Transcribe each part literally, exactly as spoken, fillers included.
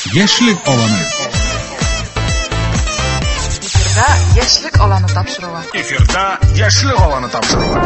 Яшьлек аланы. Эфирда яшьлек аланы тапшыруы. Эфирда яшьлек аланы тапшыруы.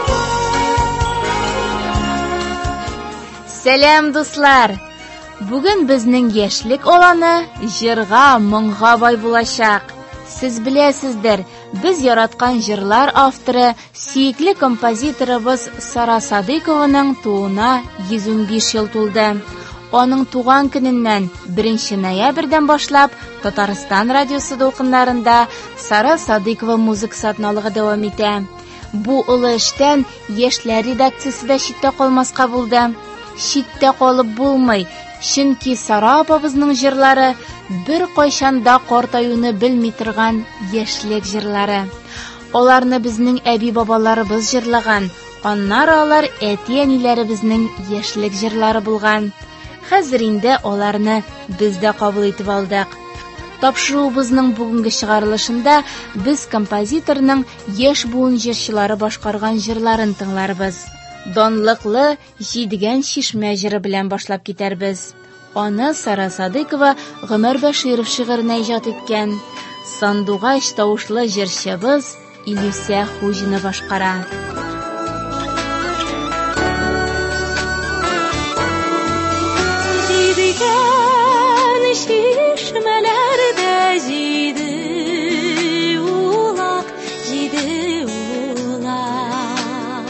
Сәлам, дуслар. Бүген безнең яшьлек аланы җырга, моңга бай булачак. Сез беләсездер, без яраткан җырлар авторы, сөекле композиторыбыз Сара Садыкованың тууына йөз унбиш ел тулды. Аның туган көненнән беренче ноябрьдән башлап Татарстан радиосы дулкыннарында Сара Садыкова музыка сатналыгы дәвам итә. Бу улы эштән яшьләр редакциясе дә читтә калмаска булды. Читтә калып булмый, чөнки Сара апабызның җырлары бер кайчанда картаюны белми торган яшьлек җырлары. Аларны безнең әби-бабаларыбыз җырлаган, аннары алар әти-әниләребезнең яшьлек җырлары булган. Хәзер инде аларны без дә кабул итеп алдык. Тапшыруыбызның бүгенге чыгарылышында без композиторның яшь буын җырчылары башкарган җырларын тыңларбыз. Данлыклы Җидегән чишмә җыры белән башлап китәрбез. Аны Сара Садыкова Гомәр Бәширов шигыренә иҗат иткән. Сандугач тавышлы җырчыбыз Илүсә Хуҗина башкара. Җидегән чишмәләрдә җиде улак, җиде улак.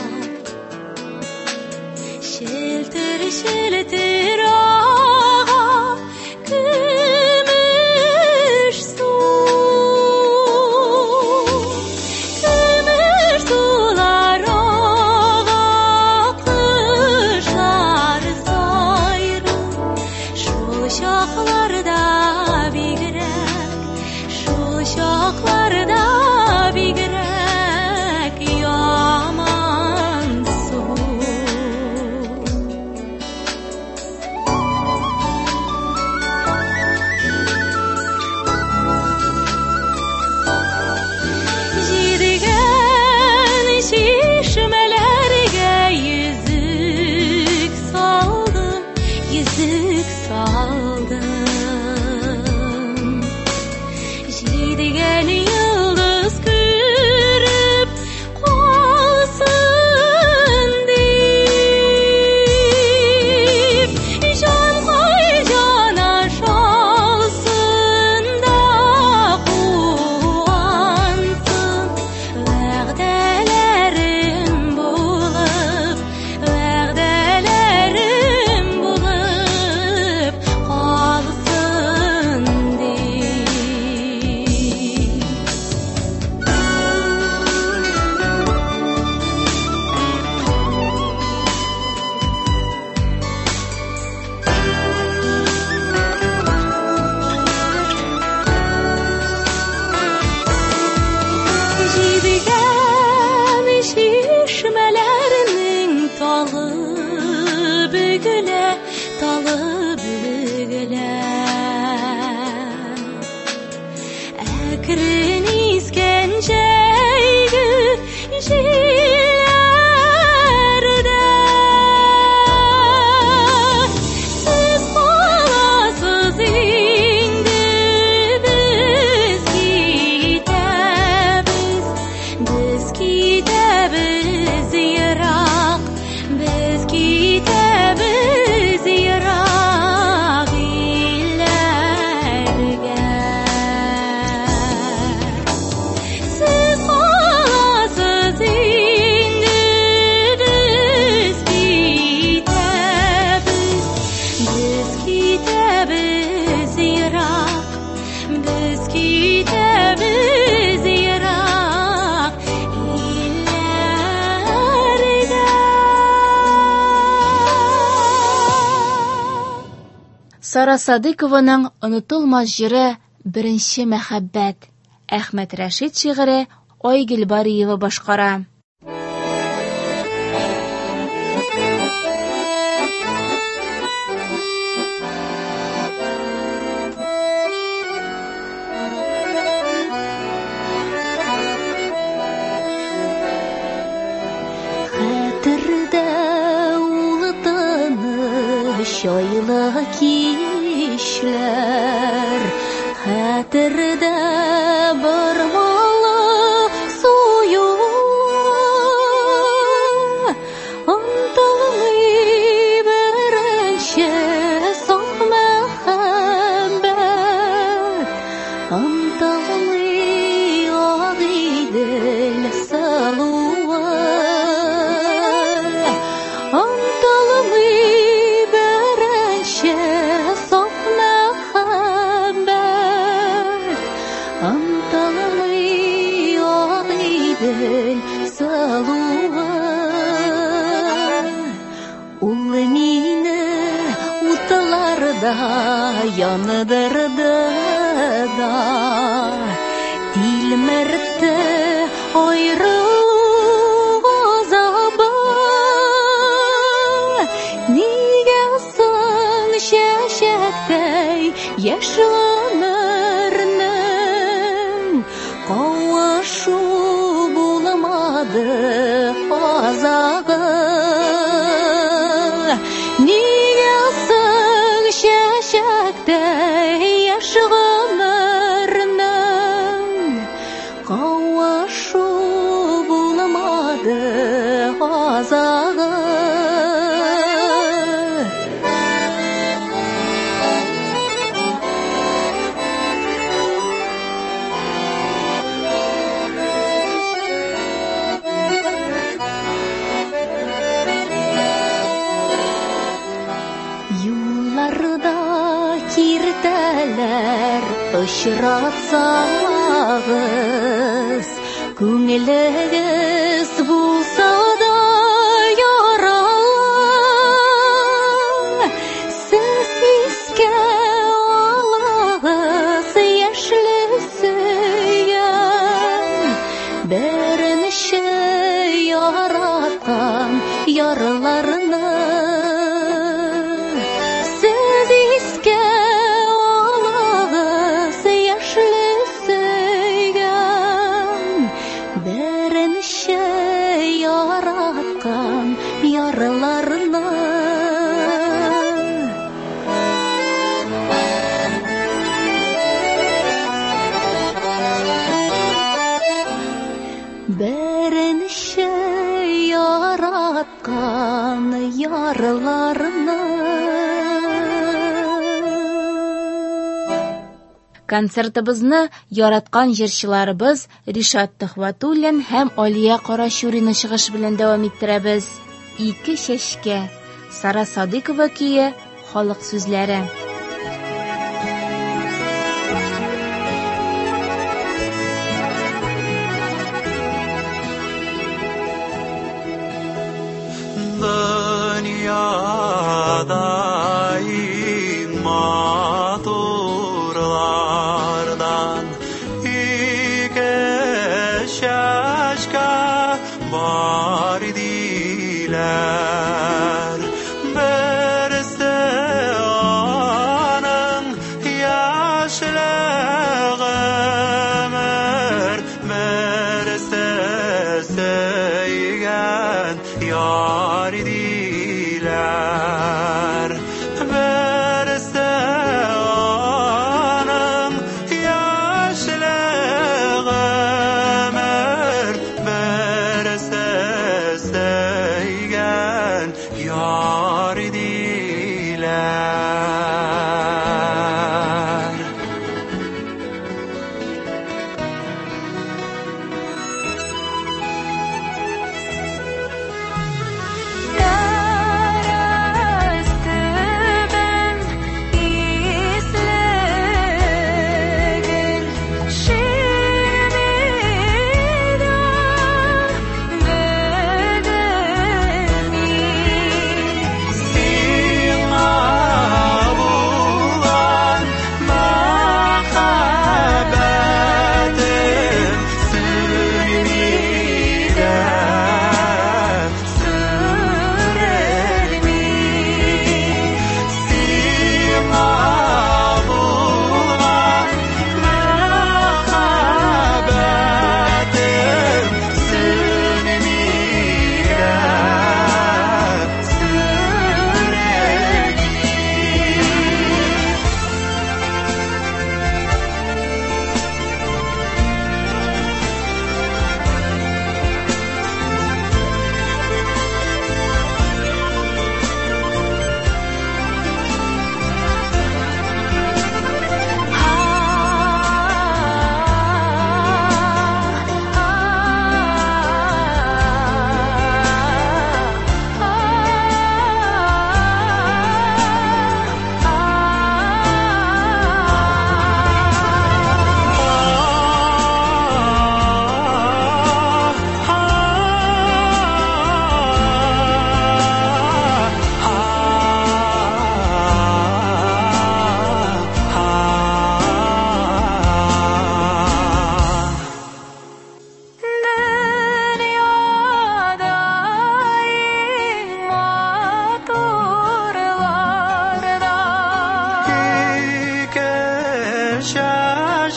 Челтер-челтер ага көмеш су. Көмеш сулар ага кышлар сайры. Шул чакларда бигрәк, шул чакларда бигрәк яман су. Җидегән чишмәләргә йөзек салдым, йөзек салдым. Җидегән йолдыз күреп калсын дип, җанга җан ашалсын да куансын. Вәгъдәләрем булып, вәгъдәләрем булып калсын дип. Җидегән чишмәләрнең талы бөгелә, талы бөгелә. Әкрен искән җәйге җилләрдә сез каласыз инде, без китәбез, без китәбез ерак, без китәбез ерак илләргә. Сез каласыз инде, без китәбез, без китәбез ерак, без китәбез ерак илләргә. Сара Садыкованың онытылмас җыры беренче мәхәббәт. Әхмәт Рәшит шигыре Айгөл Бариева башкара. Хәтердә улы тыныч айлы кичләр. хәтердә бармалы сую анталый беренче саф мәхәббәт анталый агыйдел салуы анталый беренче саф мәхәббәт анталый агыйдел салуы ул мине утларда яныдырды да тилмертте аyrılık azabı nigә соң чәчәктәй яш гомернең кавышу булмады азагы нигә соң чәчәктәй яш гомернең кавышу булмады азагы юлларда киртәләр очратсагыз күңелегез булса да яралы сез искә алагыз яшьле сөйгән беренче яраткан ярларны сез искә алагыз яшьле сөйгән беренче яраткан ярларны беренче яраткан ярларны Концертыбызны яраткан җырчыларыбыз Ришат Төхвәтуллин һәм Алия Карашурина чыгыш белән дәвам иттерәбез. Ике чәчкә Сара Садыкова көе халык сүзләре. Dünyada maturlardan iki şaşka var idiler. Birisi onun yaşlı ömür, birisi söygen yar idiler. Birisi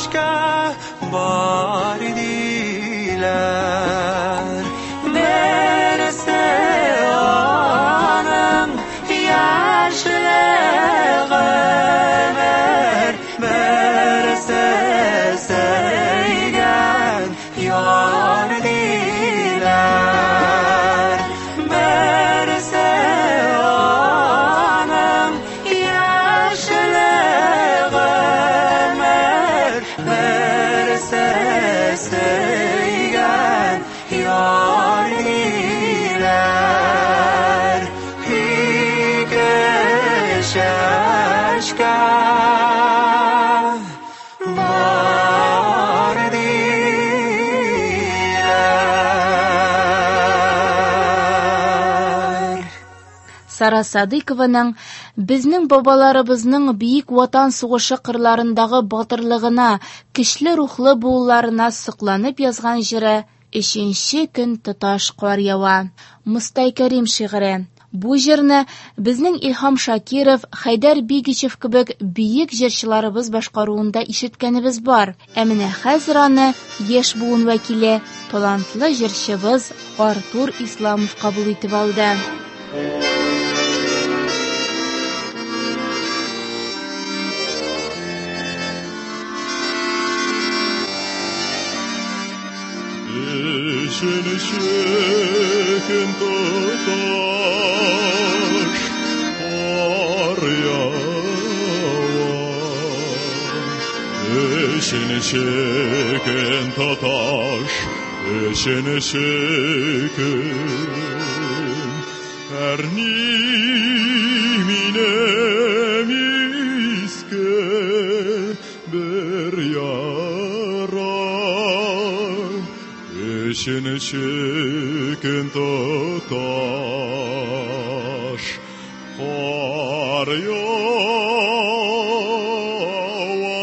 şaşka var idiler berse anım yaşlılar berse seygen yar idiler berse anım yaşlılar berse seygen yar idiler hike şaşka var idiler. Сара Садыкованың безнең бабаларыбызның бийек ватан сугышы кырларындагы батырлыгына, көчле рухлы булуларына сокланып язган җыры «Өченче көн тоташ кар ява». Мустай Кәрим шигыре. Бу җырны безнең Илһам Шакиров, Хайдар Бигичев кебек бийек җырчыларыбыз башкаруында ишеткәнебез бар. Ә менә хәзер аны яшь буын вәкиле, талантлы җырчыбыз Артур Исламов кабул итеп алды. Өченче көн тоташ кар ява. Өченче көн тоташ, өченче көн әрни минем иске бер яра. Өченче көн тоташ кар ява.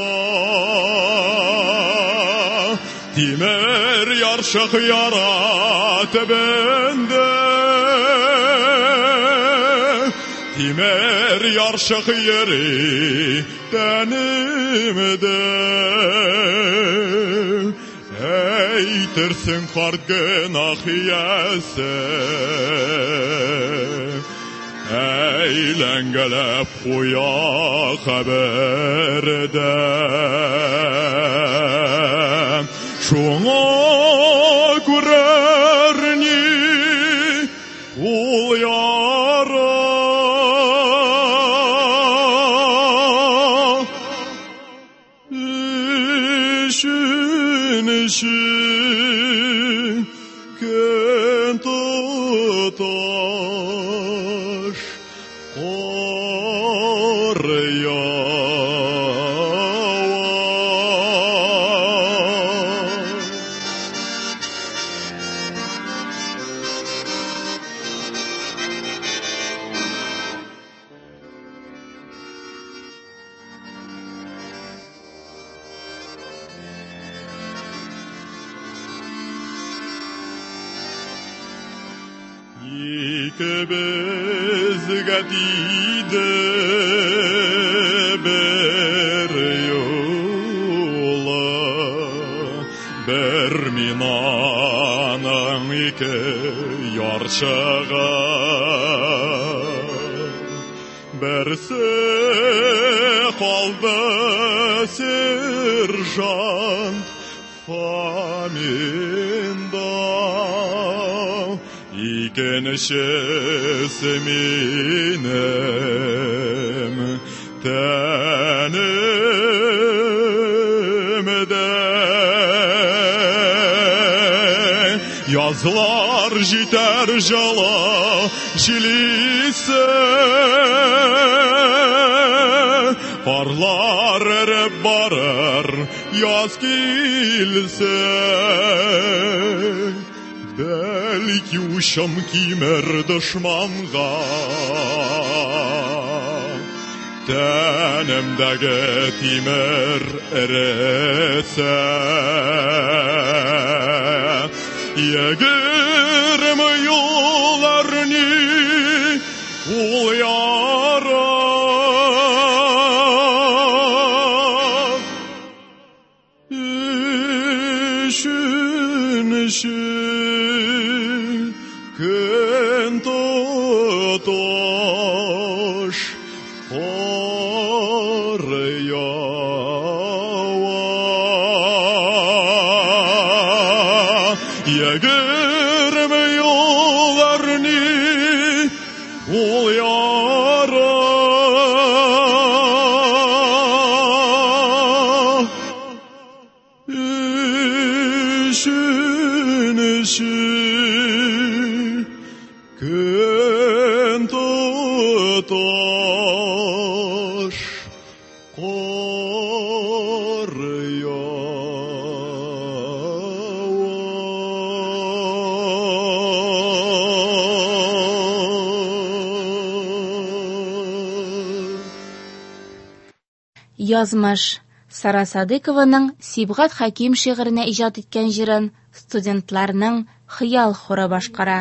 Тимер яршык яра төбендә, тимер яршык йөри тәнемдә. Әйтерсең карт гөнаһ иясе, әйләнгәләп куя хәбәрдә. Шуңа күрәрни ул яра. Өченче көн тоташ кар ява. Ikebezga tide ber yola, ber minaның ике ярчыга. Берсе калды сержант Фаминда, икенчесе минем тәнемдә. Язлар җитәр җылы җилисе, карлар эреп барыр яз килсә. Бәлки ушым кимер дошманга, тәнемдәге тимер эресе. Егерме юлларны ул яра. Егерме yollarını ol yara işin işi gün tutar kor Язмыш. Сара Садыкованың Сибгат Хаким шигыренә иҗат иткән җырын студентларның хыял хоры башкара.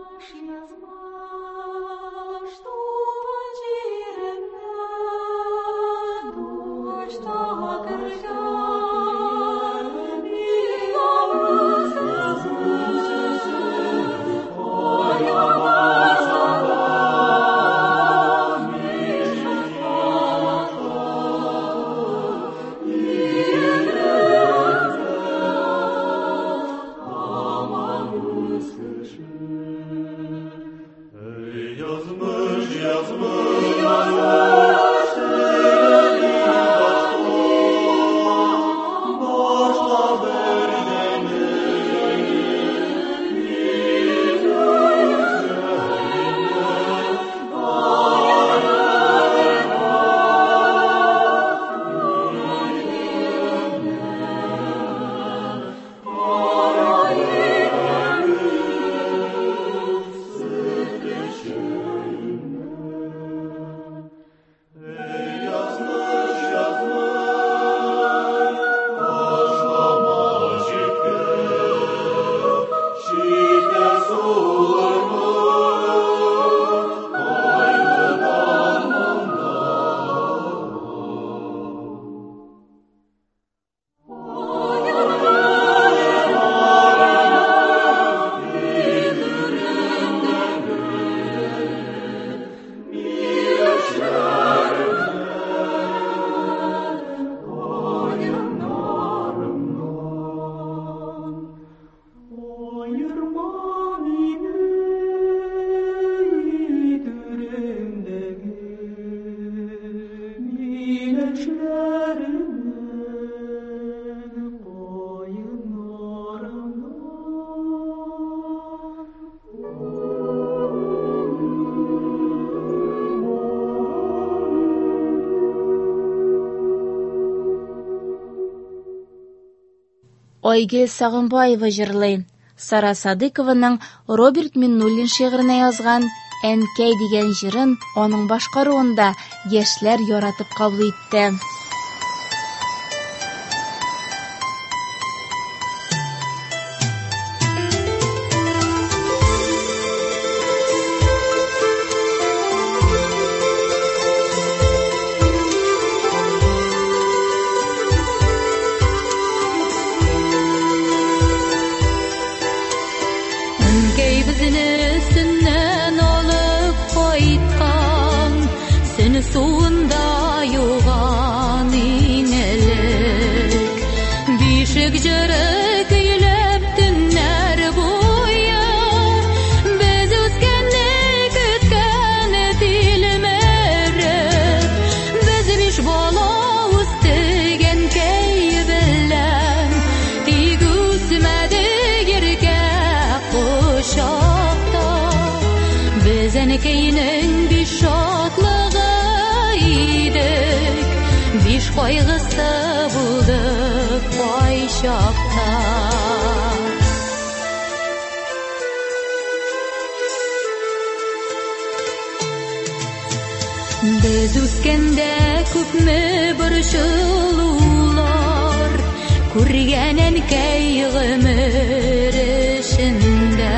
Айгөл Сагынбаева җырлый. Сара Садыкованың Роберт Миннуллин шигыренә язган «Әнкәй» дигән җырын аның башкаруында яшьләр яратып кабул итте. Әнекәйнең биш шатлыгы идек, биш кайгысы булды кай чакта. Без үскәндә күпме борчылулар, күргән әнкәй гомер эчендә.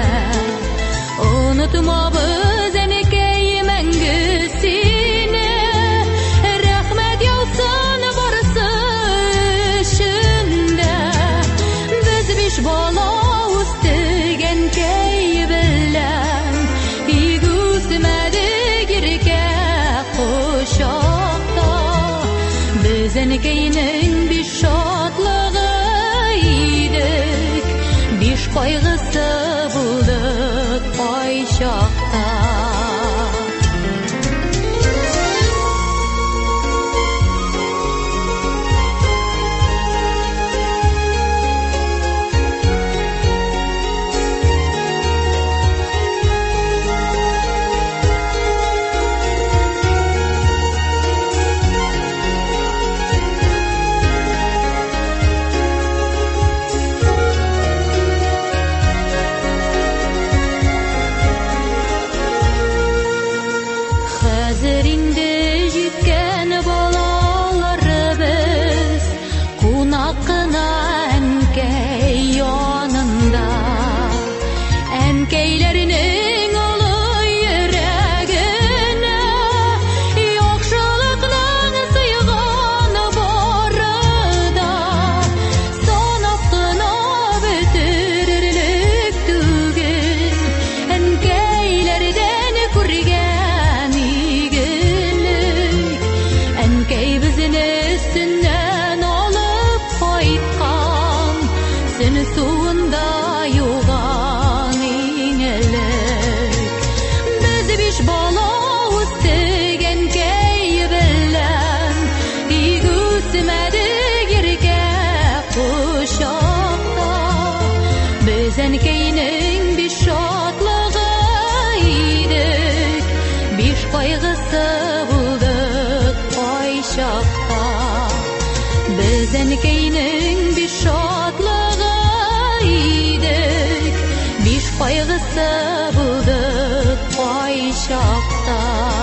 Unutmabız әнекәй мәңге сине, рәхмәт яусын барысы өчендә. Без биш бала үстек әнкәй белән, игүсмәдек иркә кочакта. Безенекейнең биш шатлыгы идек, биш кайгысы булдык кай чакта. Безенекейнең биш шатлыгы идек, биш кайгысы булдык кай чакта.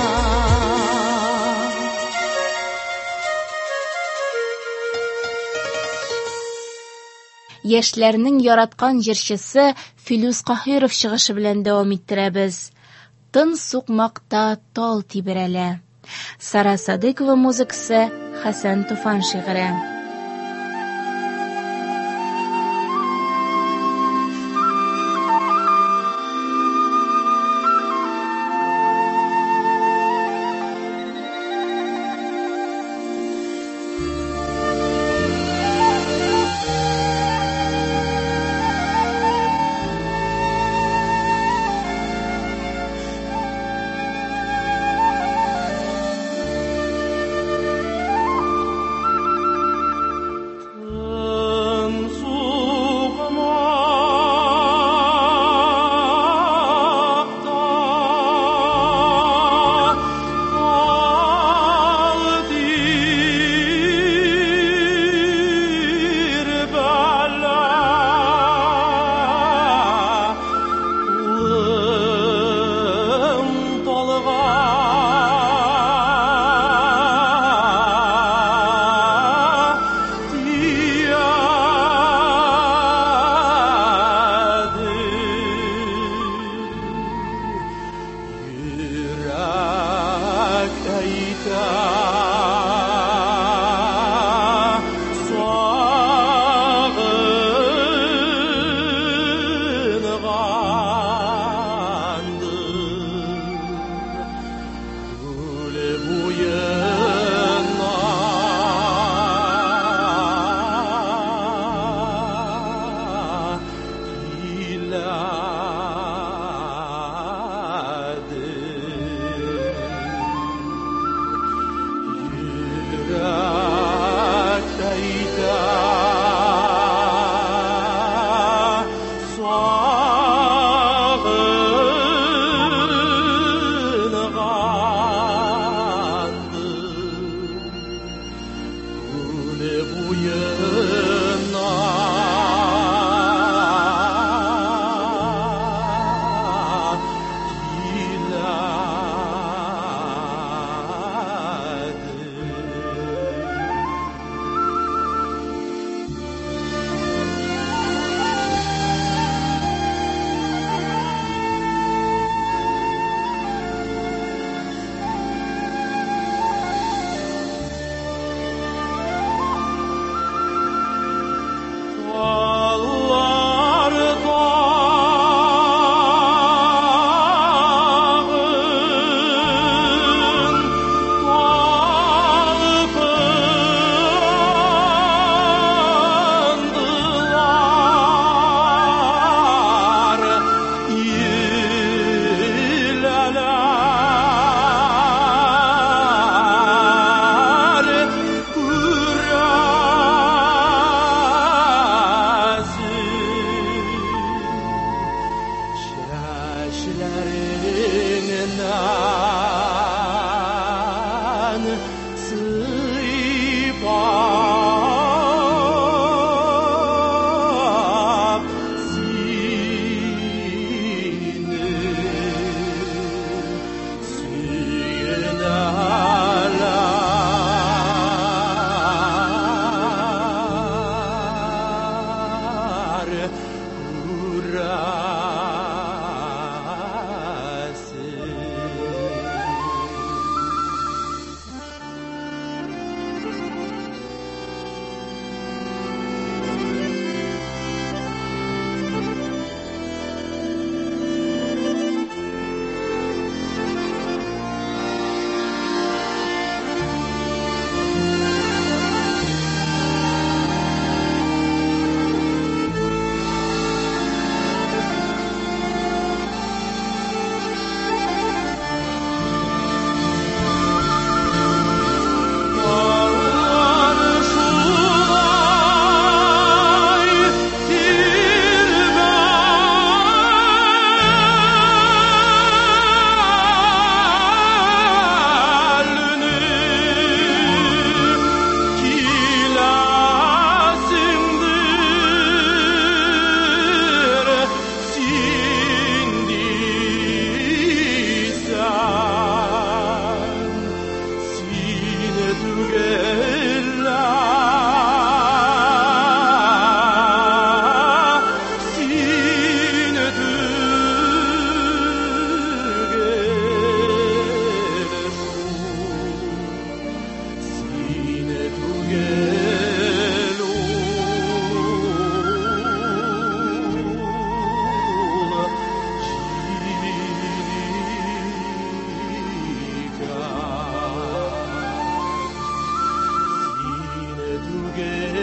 Яшьләрнең яраткан җырчысы Филүс Каһиров чыгышы белән дәвам иттерәбез. Тын сукмакта тал тиберәлә. Сара Садыкова музыкасы, Хәсән Туфан шигыре.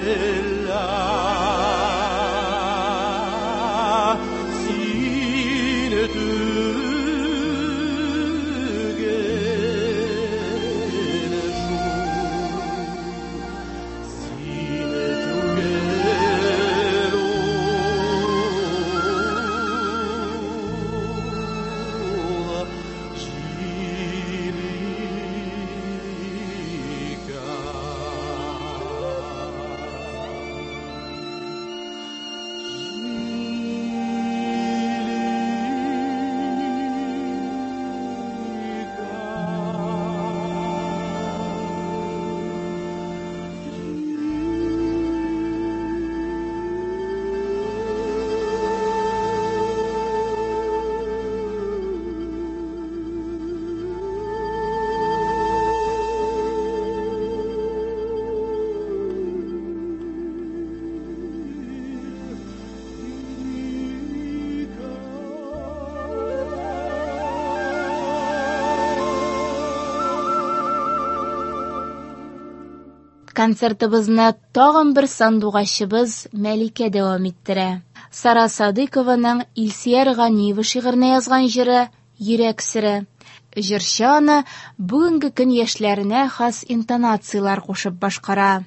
Концертыбызны тагын бер сандугачыбыз Мәликә дәвам иттерә. Сара Садыкованың Илсияр Ганиева шигыренә язган җыры Йөрәк сере. Җырчы аны бүгенге көн яшьләренә хас интонациялар кушып башкара.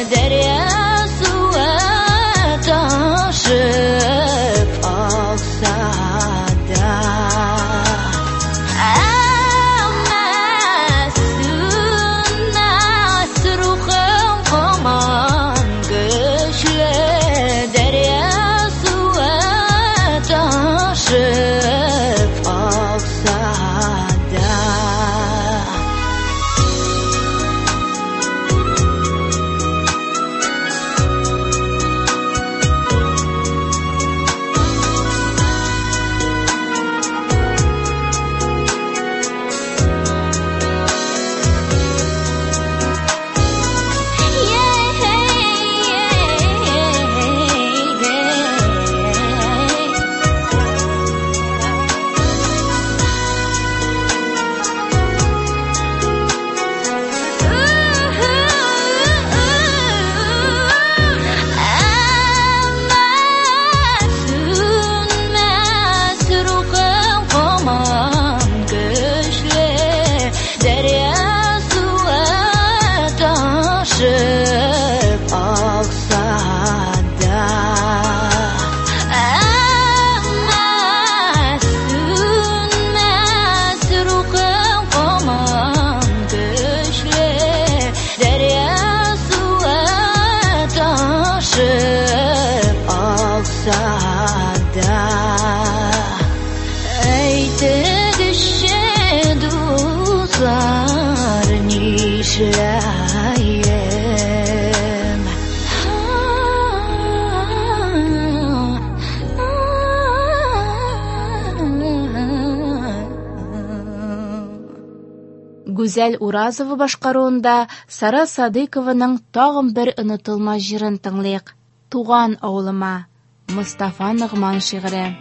Aksa Гүзәл Уразова башкаруында Сара Садыкованың тагын бер онытылмас җырын тыңлыйк. Туган авылыма. Мустафа Нигъман шигыре.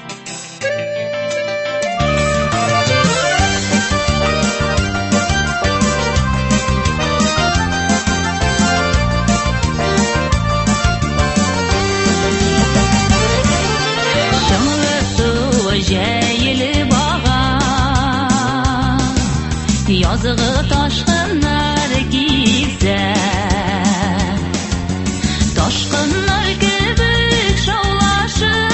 Yazığı taşkınlar giyse, taşkınlar kibik şavlaşır,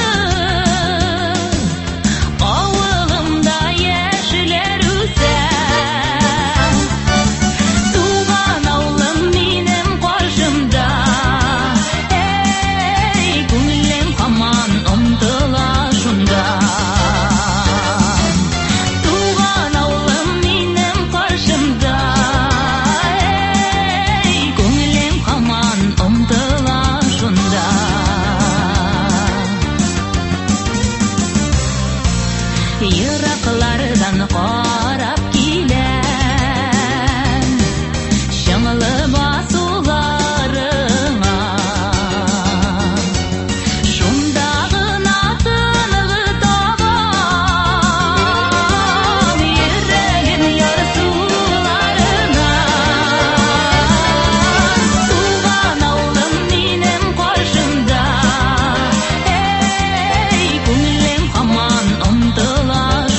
avılımda yeşiller üse. Tuğan avlım benim karşımda, ey gönlüm kaman umtıla şunda. Yıraklardan qarap kilen şыңlı basуларыңа şundagына тыныгы табам йөрәгем ярсуларына туган авылым минем каршымда эй күңелем һаман омтыла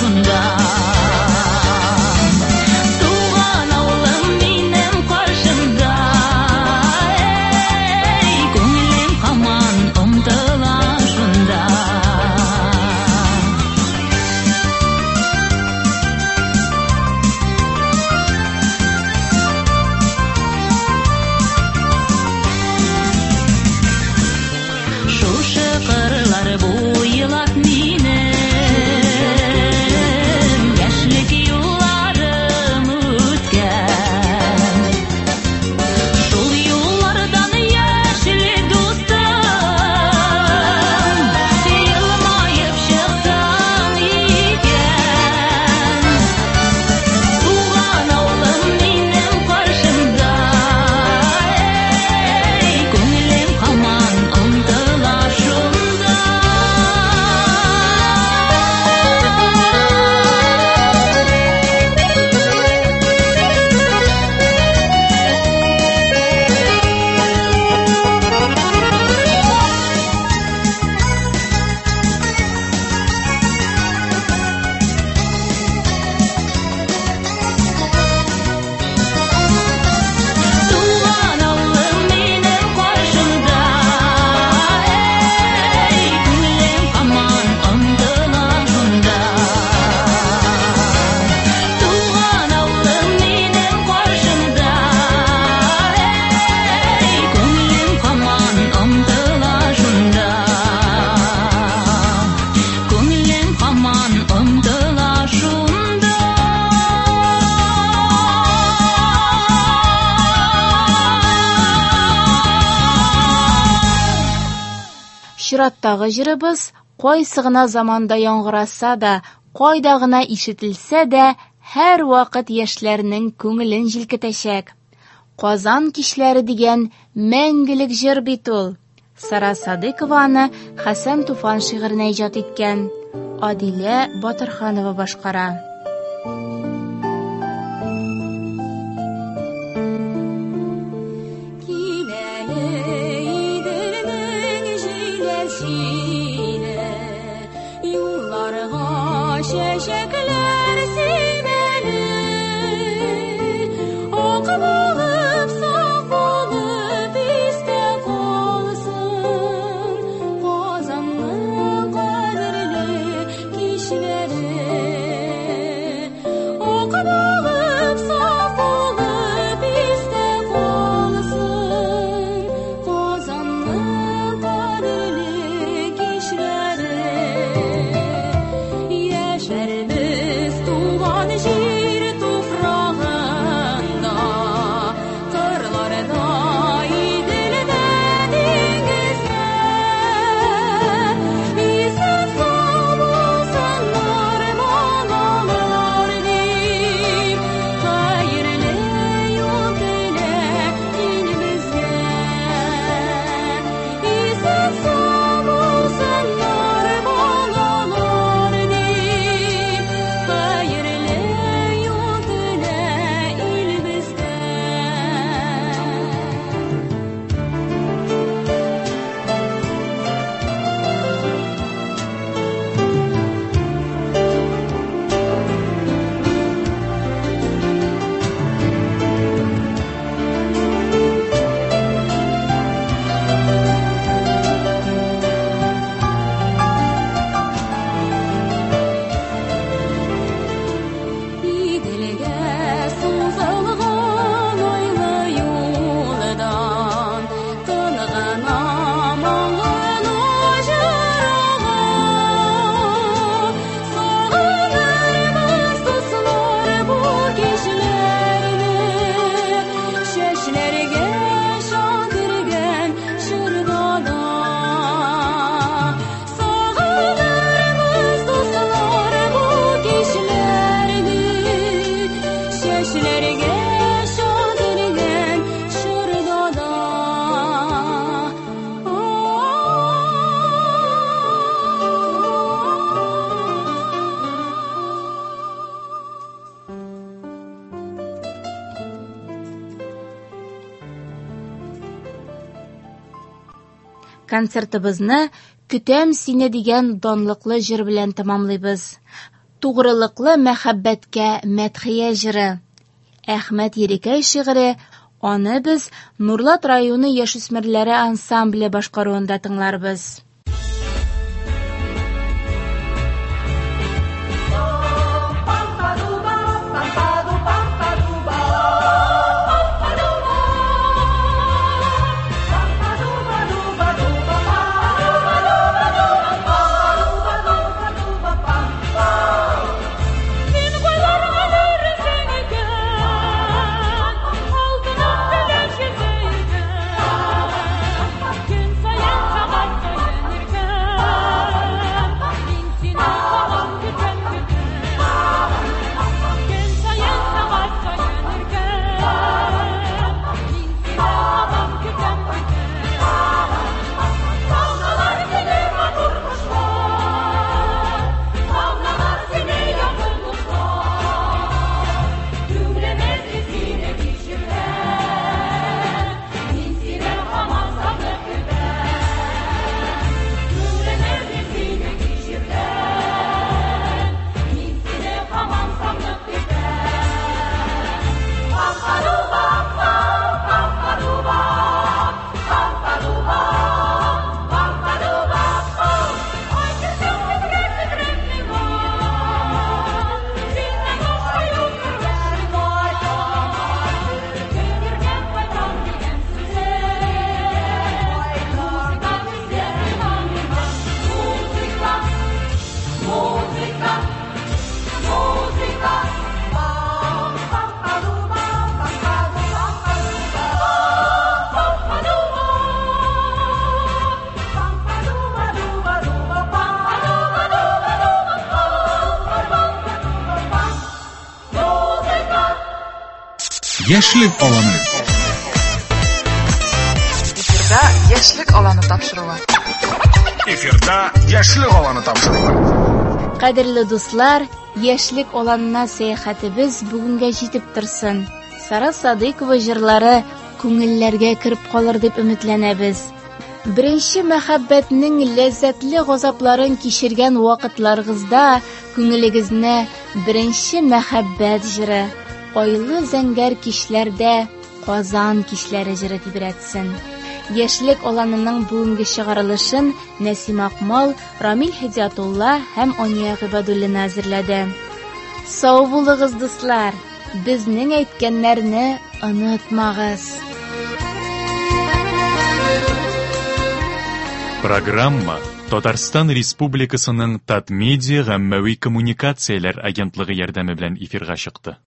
Чираттагы җырыбыз кайсы гына заманда яңгыраса да, кайда гына ишетелсә дә, һәр вакыт яшьләрнең күңелен җилкетәчәк. Казан кичләре дигән мәңгелек җыр бит ул. Сара Садыкова аны Хәсән Туфан шигыренә иҗат иткән. Адилә Батырханова башкара. Çiçekler simeli, ak bulup saf olup iste kalsın. Kazanın kaderli kişileri, ak bulup saf olup iste kalsın. Kazanın kaderli kişileri. Yaşar Концертыбызны «Көтәм сине» дигән данлыклы җыр белән тәмамлыйбыз. Тугрылыклы мәхәббәткә мәдхия җыры. Әхмәт Ерекәй шигыре, аны без Нурлат районы яшүсмерләре ансамбле башкаруында тыңларбыз. Яшьлек аланы. Эфирда яшьлек аланы тапшыруы. Эфирда яшьлек аланы тапшыруы. Кадерле дуслар, яшьлек аланына сәяхәтебез бүгенгә җитеп торсын. Сара Садыйкова җырлары күңелләргә кереп калыр дип өметләнәбез. Беренче мәхәббәтнең ләззәтле газапларын кичергән вакытларыгызда күңелегезне беренче мәхәббәт җыры, айлы зәңгәр кичләрдә Казан кичләре җыры тибрәтсен. Яшьлек аланының бүгенге чыгарылышын Нәсим Акмал, Рамил Хидиятулла һәм Ания Гыйбадуллина әзерләде. Сау булыгыз, дуслар. Безнең әйткәннәрне онытмагыз. Программа Татарстан Республикасының Татмедиа гаммәви коммуникацияләр агентлыгы ярдәме белән эфирга чыкты.